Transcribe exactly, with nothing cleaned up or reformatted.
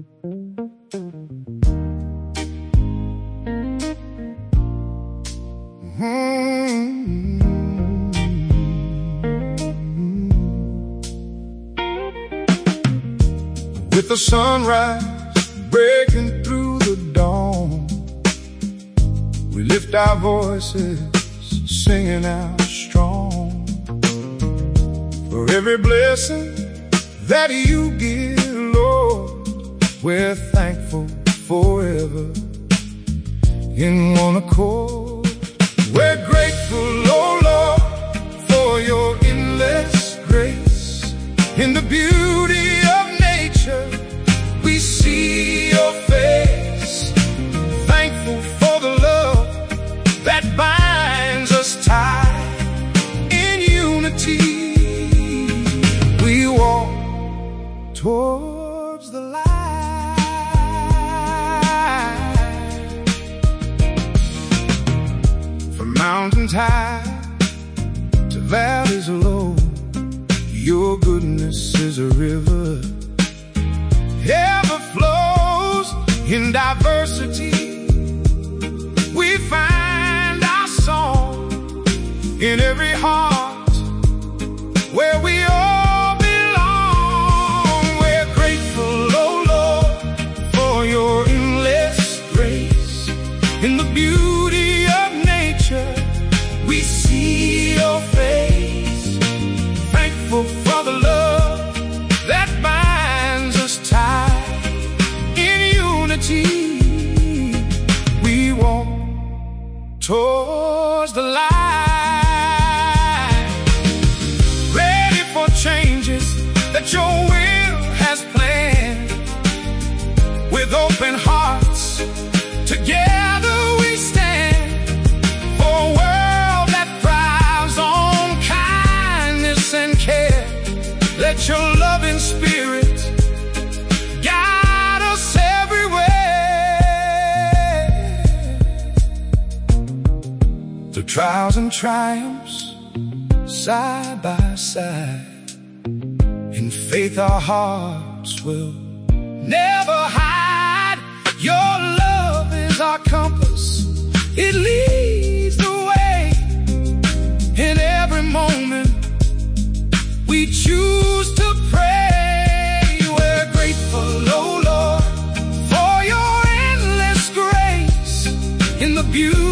With the sunrise breaking through the dawn, we lift our voices, singing out strong. For every blessing that you give, Lord, we're thankful forever in one accord. We're grateful, oh Lord, for your endless grace. In the beauty of nature, we see your face. Thankful for the love that binds us tight. In unity, we walk towards the light. From mountains high to valleys low, your goodness is a river, ever flows in diversity. We find our song in every heart where we all belong. We're grateful, oh Lord, for your endless grace. In the beauty of nature, we see your face. Thankful for the love that binds us tight. In unity, we walk towards the light. Ready for changes that your will has planned. With open hearts, together we stand. For a world that thrives on kindness and care. Let your loving spirit guide us everywhere. The trials and triumphs, side by side. In faith our hearts will never hide. Your love is our compass, it leads the way. In every moment we choose to pray. We're grateful, oh Lord, for your endless grace. In the beauty